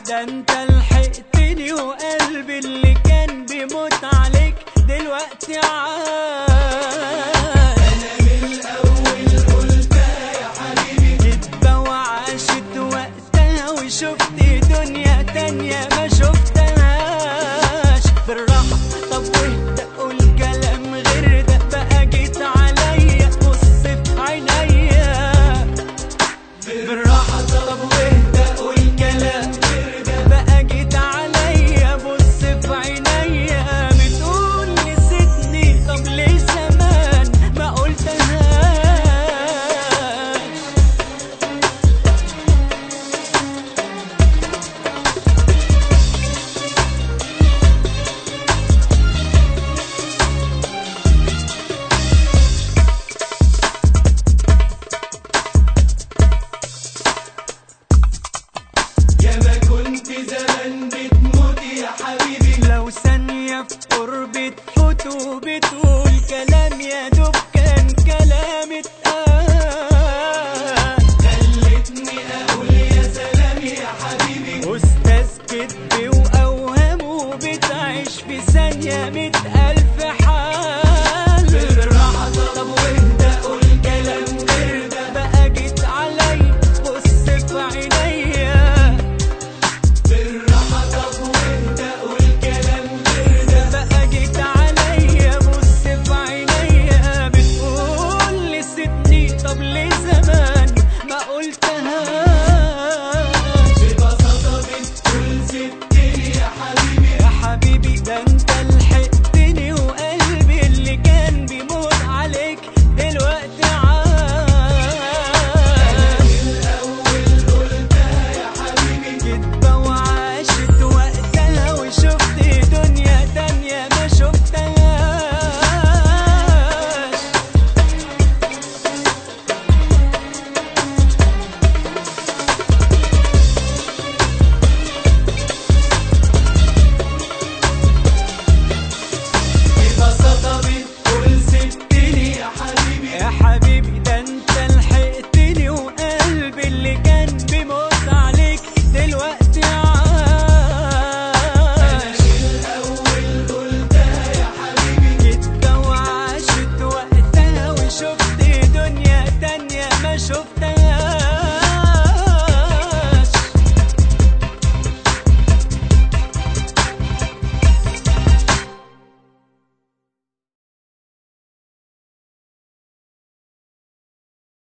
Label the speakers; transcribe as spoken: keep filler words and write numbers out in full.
Speaker 1: ده انت لحقتني وقلبي اللي كان بيموت عليك دلوقتي عاد.
Speaker 2: انا من الاول قلتها يا حبيبي،
Speaker 1: كدبة وعاشت وقتها وشفت دنيا تانية ما شفتهاش. بالراحة طب واهدى قول كلام غير ده بقى، جيت عليا بص في عينيا. بالراحة طب واهدى قول كلام غير ده بقى، جيت عليا بص في عينيا. بتقول نسيتني طب ليه زمان ما قلتهاش.
Speaker 2: يا ما كنت زمان بتموت يا حبيبي،
Speaker 1: لو ثانية في قرب تفوت وبتقول كلام يا دوب كان كلام اتقال.
Speaker 2: خلتني اقول يا سلام يا حبيبي،
Speaker 1: أستاذ كدب وأوهام وبتعيش في ثانية مت